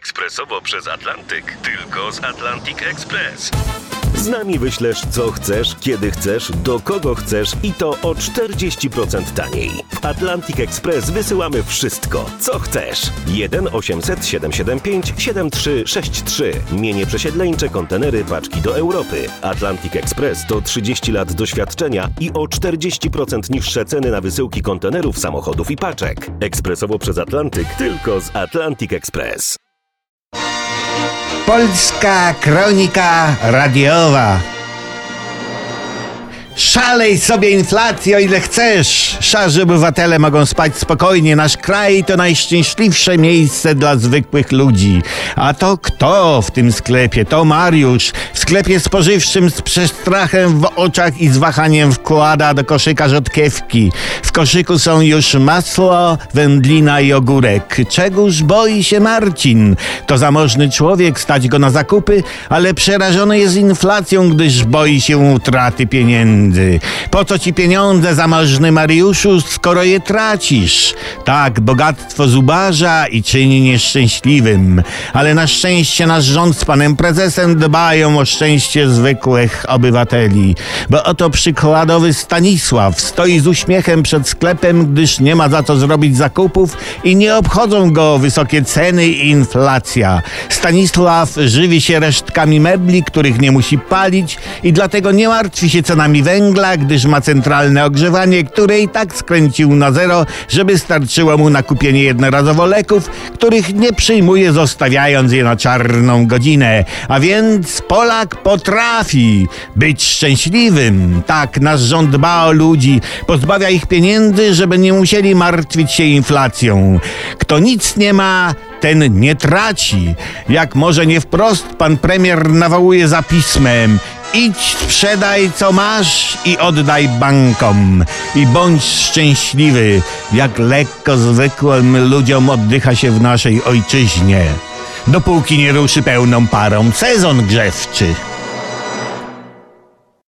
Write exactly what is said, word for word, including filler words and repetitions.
Ekspresowo przez Atlantyk. Tylko z Atlantic Express. Z nami wyślesz co chcesz, kiedy chcesz, do kogo chcesz i to o czterdzieści procent taniej. W Atlantic Express wysyłamy wszystko, co chcesz. jeden osiemset siedemset siedemdziesiąt pięć siedemdziesiąt trzy sześćdziesiąt trzy. Mienie przesiedleńcze, kontenery, paczki do Europy. Atlantic Express to trzydzieści lat doświadczenia i o czterdzieści procent niższe ceny na wysyłki kontenerów, samochodów i paczek. Ekspresowo przez Atlantyk, tylko z Atlantic Express. Polska Kronika Radiowa. Szalej sobie inflację, o ile chcesz. Szarzy obywatele mogą spać spokojnie. Nasz kraj to najszczęśliwsze miejsce dla zwykłych ludzi. A to kto w tym sklepie? To Mariusz. W sklepie spożywczym z przestrachem w oczach i z wahaniem wkłada do koszyka rzodkiewki. W koszyku są już masło, wędlina i ogórek. Czegóż boi się Marcin? To zamożny człowiek, stać go na zakupy, ale przerażony jest inflacją, gdyż boi się utraty pieniędzy. Po co ci pieniądze, zamożny Mariuszu, skoro je tracisz? Tak, bogactwo zubaża i czyni nieszczęśliwym. Ale na szczęście nasz rząd z panem prezesem dbają o szczęście zwykłych obywateli. Bo oto przykładowy Stanisław stoi z uśmiechem przed sklepem, gdyż nie ma za co zrobić zakupów i nie obchodzą go wysokie ceny i inflacja. Stanisław żywi się resztkami mebli, których nie musi palić i dlatego nie martwi się cenami węgla, gdyż ma centralne ogrzewanie, które i tak skręcił na zero, żeby starczyło mu na kupienie jednorazowo leków, których nie przyjmuje, zostawiając je na czarną godzinę. A więc Polak potrafi być szczęśliwym. Tak, nasz rząd dba o ludzi, pozbawia ich pieniędzy, żeby nie musieli martwić się inflacją. Kto nic nie ma, ten nie traci. Jak może nie wprost, pan premier nawołuje za pismem: idź, sprzedaj co masz i oddaj bankom. I bądź szczęśliwy, jak lekko zwykłym ludziom oddycha się w naszej ojczyźnie. Dopóki nie ruszy pełną parą sezon grzewczy.